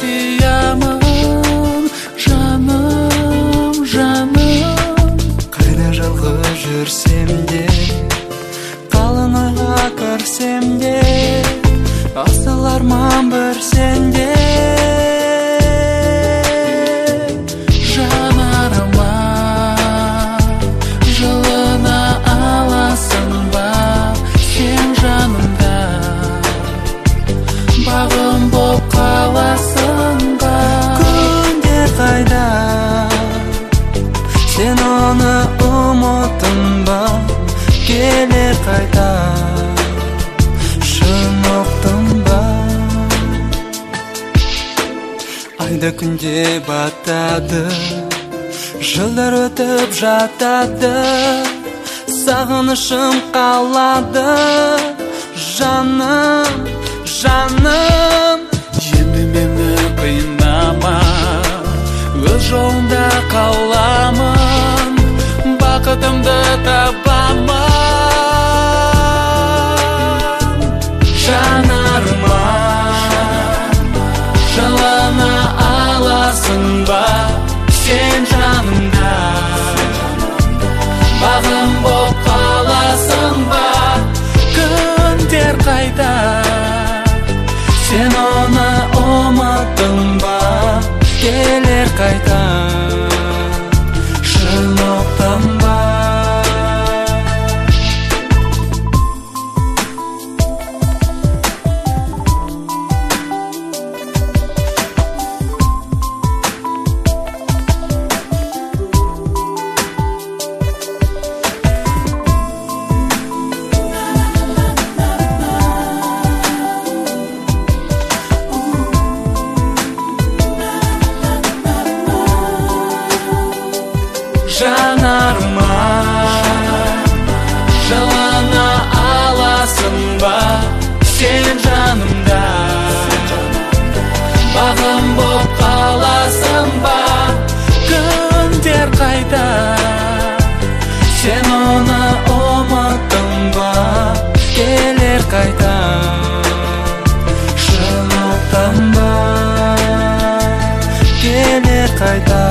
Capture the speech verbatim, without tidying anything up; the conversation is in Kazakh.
сүйемін, жаным, жаным. Қайда жалғыз жүрсем де, қалың ойға кірсем де, асыл арман бір сенде. Жанарыма жылына аласың ба, сен жанымда бағым боп қаласың ба. Күндер қайда, сен оны ұмыттың ба, келер қайта, шын ұқтың ба. Айда күнде батады, жылдар өтіп жатады, сағынышым қалады, жаным, жаным. Енді мені қинама, өз жолында қаламын, бақытымды табамын. Жанарыма жылына аласың ба, сен жанымда бағым боп қаласың ба. Күндер қайда, сен оны ұмыттың ба, келер қайта, шын ұқтың ба. Жанарыма жылына аласың ба, сен жанымда бағым боп қаласың ба. Күндер қайда, сен оны ұмыттың ба, келер қайта, шын ұқтың ба, Келер қайта,